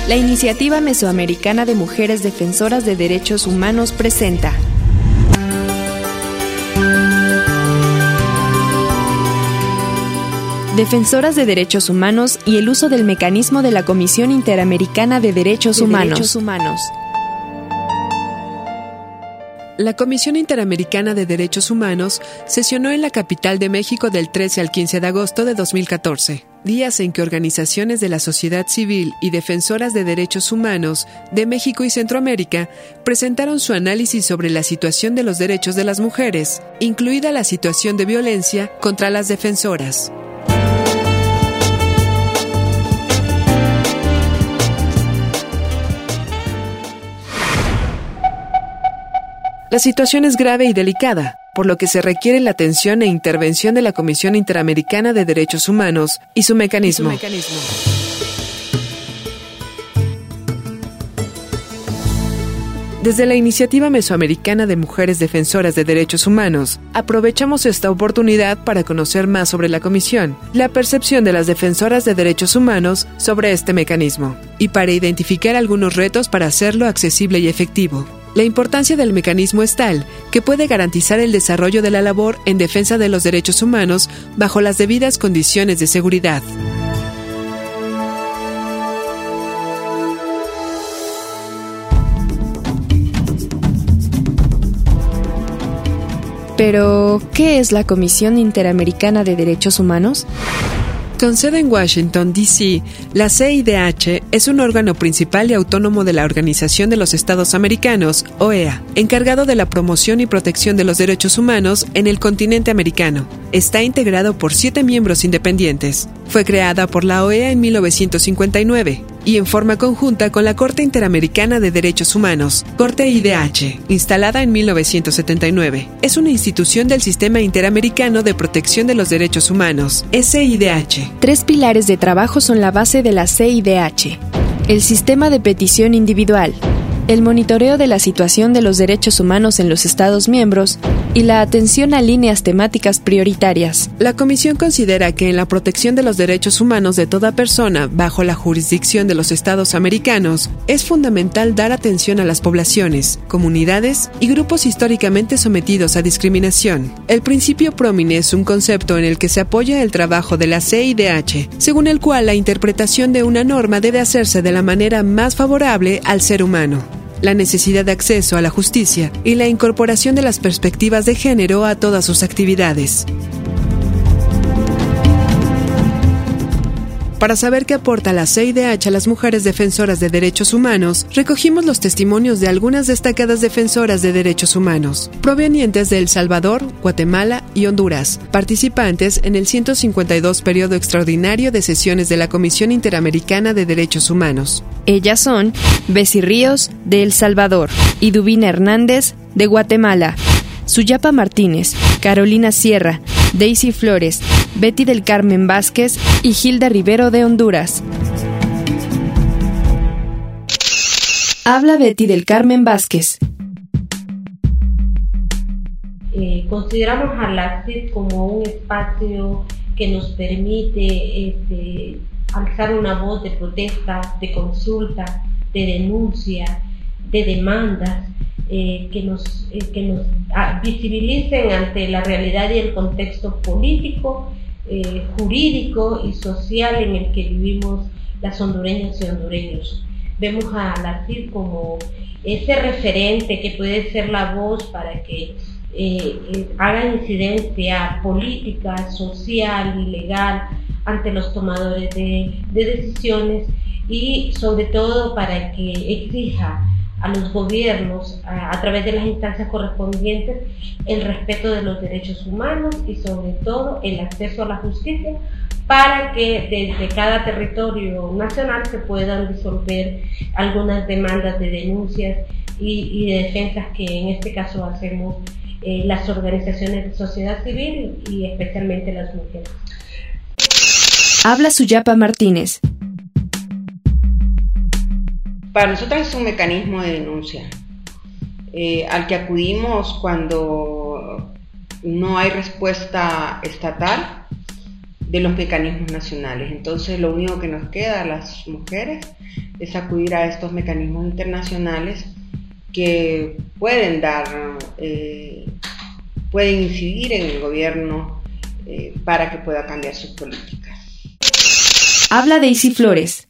La Iniciativa Mesoamericana de Mujeres Defensoras de Derechos Humanos presenta Defensoras de Derechos Humanos y el uso del mecanismo de la Comisión Interamericana de Derechos Humanos. La Comisión Interamericana de Derechos Humanos sesionó en la capital de México del 13 al 15 de agosto de 2014, días en que organizaciones de la sociedad civil y defensoras de derechos humanos de México y Centroamérica presentaron su análisis sobre la situación de los derechos de las mujeres, incluida la situación de violencia contra las defensoras. La situación es grave y delicada, por lo que se requiere la atención e intervención de la Comisión Interamericana de Derechos Humanos y su mecanismo. Desde la Iniciativa Mesoamericana de Mujeres Defensoras de Derechos Humanos, aprovechamos esta oportunidad para conocer más sobre la Comisión, la percepción de las defensoras de derechos humanos sobre este mecanismo, y para identificar algunos retos para hacerlo accesible y efectivo. La importancia del mecanismo es tal que puede garantizar el desarrollo de la labor en defensa de los derechos humanos bajo las debidas condiciones de seguridad. Pero, ¿qué es la Comisión Interamericana de Derechos Humanos? Con sede en Washington, D.C., la CIDH es un órgano principal y autónomo de la Organización de los Estados Americanos, OEA, encargado de la promoción y protección de los derechos humanos en el continente americano. Está integrado por 7 miembros independientes. Fue creada por la OEA en 1959 y en forma conjunta con la Corte Interamericana de Derechos Humanos, Corte IDH, instalada en 1979. Es una institución del Sistema Interamericano de Protección de los Derechos Humanos, SIDH. 3 pilares de trabajo son la base de la CIDH: el sistema de petición individual, el monitoreo de la situación de los derechos humanos en los Estados miembros y la atención a líneas temáticas prioritarias. La Comisión considera que en la protección de los derechos humanos de toda persona bajo la jurisdicción de los Estados americanos es fundamental dar atención a las poblaciones, comunidades y grupos históricamente sometidos a discriminación. El principio Promine es un concepto en el que se apoya el trabajo de la CIDH, según el cual la interpretación de una norma debe hacerse de la manera más favorable al ser humano. La necesidad de acceso a la justicia y la incorporación de las perspectivas de género a todas sus actividades. Para saber qué aporta la CIDH a las mujeres defensoras de derechos humanos, recogimos los testimonios de algunas destacadas defensoras de derechos humanos, provenientes de El Salvador, Guatemala y Honduras, participantes en el 152 periodo extraordinario de sesiones de la Comisión Interamericana de Derechos Humanos. Ellas son Bessie Ríos, de El Salvador, y Dubina Hernández, de Guatemala, Suyapa Martínez, Carolina Sierra, Daisy Flores, Betty del Carmen Vázquez y Hilda Rivero de Honduras. Habla Betty del Carmen Vázquez. Consideramos a la CID como un espacio que nos permite alzar una voz de protesta, de consulta, de denuncia, de demandas, que nos visibilicen ante la realidad y el contexto político, jurídico y social en el que vivimos las hondureñas y hondureños. Vemos a la CID como ese referente que puede ser la voz para que haga incidencia política, social y legal ante los tomadores de decisiones, y sobre todo para que exija a los gobiernos, a través de las instancias correspondientes, el respeto de los derechos humanos y sobre todo el acceso a la justicia, para que desde cada territorio nacional se puedan disolver algunas demandas de denuncias y de defensas que en este caso hacemos las organizaciones de sociedad civil y especialmente las mujeres. Habla Suyapa Martínez. Para nosotros es un mecanismo de denuncia al que acudimos cuando no hay respuesta estatal de los mecanismos nacionales. Entonces lo único que nos queda a las mujeres es acudir a estos mecanismos internacionales que pueden pueden incidir en el gobierno para que pueda cambiar sus políticas. Habla Daisy Flores.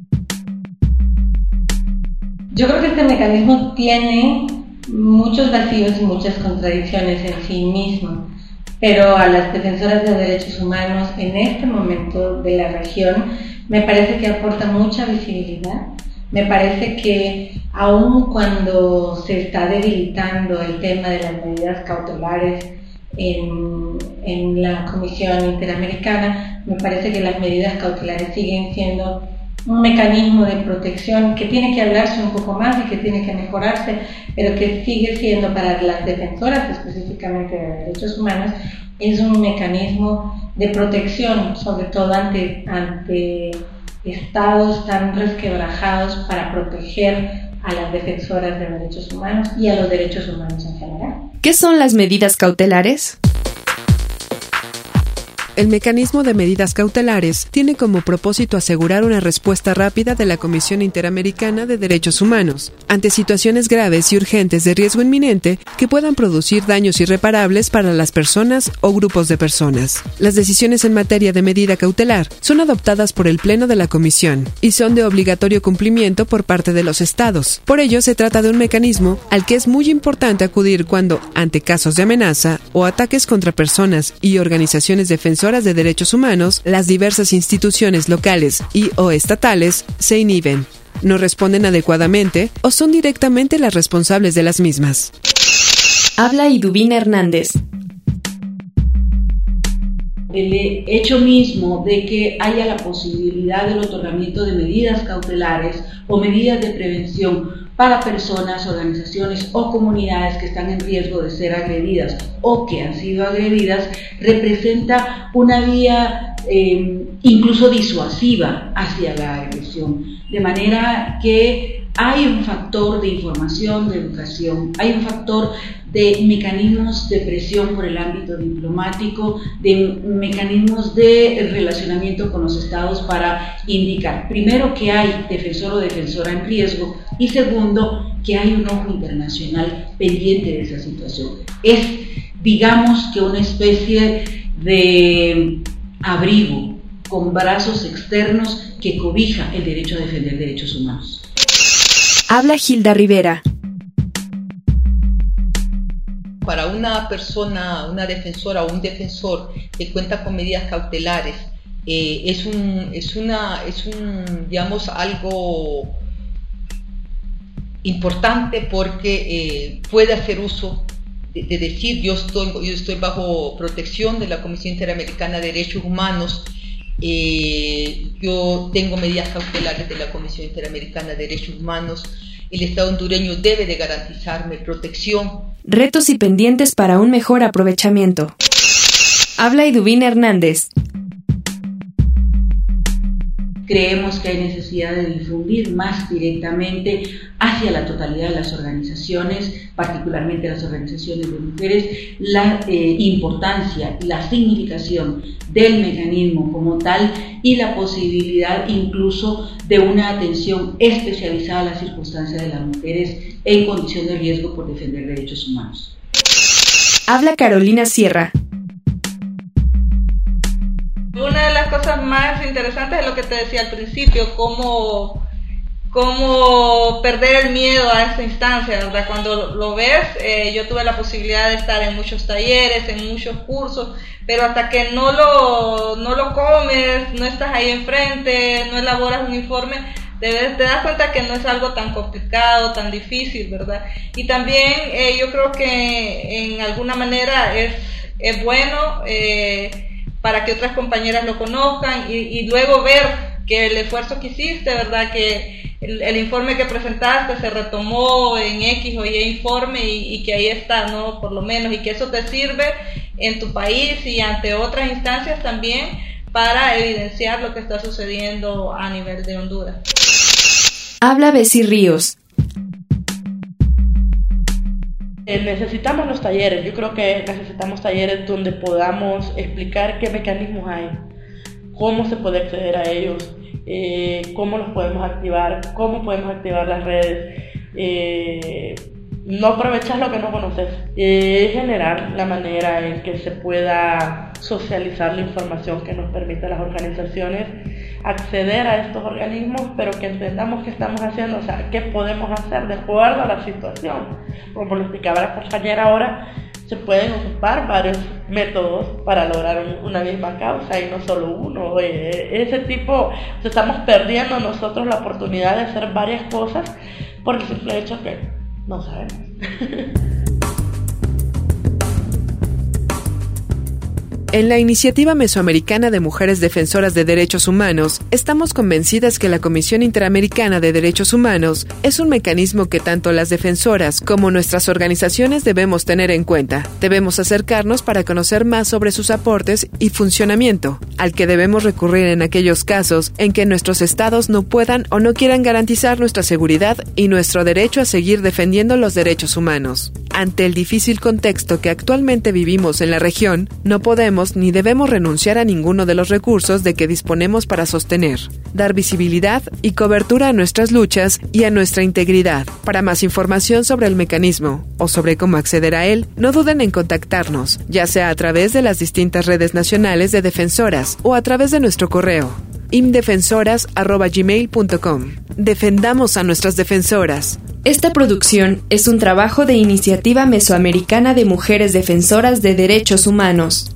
Yo creo que este mecanismo tiene muchos vacíos y muchas contradicciones en sí mismo, pero a las defensoras de derechos humanos en este momento de la región me parece que aporta mucha visibilidad. Me parece que aun cuando se está debilitando el tema de las medidas cautelares en la Comisión Interamericana, me parece que las medidas cautelares siguen siendo un mecanismo de protección que tiene que hablarse un poco más y que tiene que mejorarse, pero que sigue siendo para las defensoras específicamente de derechos humanos, es un mecanismo de protección, sobre todo ante estados tan resquebrajados, para proteger a las defensoras de derechos humanos y a los derechos humanos en general. ¿Qué son las medidas cautelares? El mecanismo de medidas cautelares tiene como propósito asegurar una respuesta rápida de la Comisión Interamericana de Derechos Humanos ante situaciones graves y urgentes de riesgo inminente que puedan producir daños irreparables para las personas o grupos de personas. Las decisiones en materia de medida cautelar son adoptadas por el Pleno de la Comisión y son de obligatorio cumplimiento por parte de los Estados. Por ello, se trata de un mecanismo al que es muy importante acudir cuando, ante casos de amenaza o ataques contra personas y organizaciones defensoras de derechos humanos, las diversas instituciones locales y o estatales se inhiben, no responden adecuadamente o son directamente las responsables de las mismas. Habla Iduvina Hernández. El hecho mismo de que haya la posibilidad del otorgamiento de medidas cautelares o medidas de prevención para personas, organizaciones o comunidades que están en riesgo de ser agredidas o que han sido agredidas, representa una vía incluso disuasiva hacia la agresión, de manera que hay un factor de información, de educación, hay un factor de mecanismos de presión por el ámbito diplomático, de mecanismos de relacionamiento con los estados para indicar, primero, que hay defensor o defensora en riesgo y segundo, que hay un ojo internacional pendiente de esa situación. Es, digamos, que una especie de abrigo con brazos externos que cobija el derecho a defender derechos humanos. Habla Gilda Rivera. Para una persona, una defensora o un defensor que cuenta con medidas cautelares, es digamos, algo importante porque puede hacer uso de decir yo estoy bajo protección de la Comisión Interamericana de Derechos Humanos, yo tengo medidas cautelares de la Comisión Interamericana de Derechos Humanos, el Estado hondureño debe de garantizarme protección. Retos y pendientes para un mejor aprovechamiento. Habla Iduvina Hernández. Creemos que hay necesidad de difundir más directamente hacia la totalidad de las organizaciones, particularmente las organizaciones de mujeres, la importancia y la significación del mecanismo como tal y la posibilidad incluso de una atención especializada a las circunstancias de las mujeres en condición de riesgo por defender derechos humanos. Habla Carolina Sierra. Una de las cosas más interesantes es lo que te decía al principio, cómo perder el miedo a esta instancia, ¿verdad? Cuando lo ves, yo tuve la posibilidad de estar en muchos talleres, en muchos cursos, pero hasta que no lo comes, no estás ahí enfrente, no elaboras un informe, te das cuenta que no es algo tan complicado, tan difícil, ¿verdad? Y también yo creo que en alguna manera es bueno para que otras compañeras lo conozcan y luego ver que el esfuerzo que hiciste, ¿verdad? Que el informe que presentaste se retomó en X o Y informe y que ahí está, ¿no? Por lo menos, y que eso te sirve en tu país y ante otras instancias también para evidenciar lo que está sucediendo a nivel de Honduras. Habla Bessie Ríos. Necesitamos los talleres, yo creo que necesitamos talleres donde podamos explicar qué mecanismos hay, cómo se puede acceder a ellos cómo los podemos activar, cómo podemos activar las redes. No aprovechar lo que no conoces, generar la manera en que se pueda socializar la información que nos permite a las organizaciones acceder a estos organismos, pero que entendamos qué estamos haciendo, o sea, qué podemos hacer de acuerdo a la situación. Como lo explicaba la compañera ahora, se pueden ocupar varios métodos para lograr una misma causa y no solo uno. Ese tipo, estamos perdiendo nosotros la oportunidad de hacer varias cosas por el simple hecho que no sabemos. En la Iniciativa Mesoamericana de Mujeres Defensoras de Derechos Humanos, estamos convencidas que la Comisión Interamericana de Derechos Humanos es un mecanismo que tanto las defensoras como nuestras organizaciones debemos tener en cuenta. Debemos acercarnos para conocer más sobre sus aportes y funcionamiento, al que debemos recurrir en aquellos casos en que nuestros estados no puedan o no quieran garantizar nuestra seguridad y nuestro derecho a seguir defendiendo los derechos humanos. Ante el difícil contexto que actualmente vivimos en la región, no podemos ni debemos renunciar a ninguno de los recursos de que disponemos para sostener, dar visibilidad y cobertura a nuestras luchas y a nuestra integridad. Para más información sobre el mecanismo o sobre cómo acceder a él, no duden en contactarnos, ya sea a través de las distintas redes nacionales de defensoras o a través de nuestro correo imdefensoras@gmail.com. Defendamos a nuestras defensoras. Esta producción es un trabajo de Iniciativa Mesoamericana de Mujeres Defensoras de Derechos Humanos.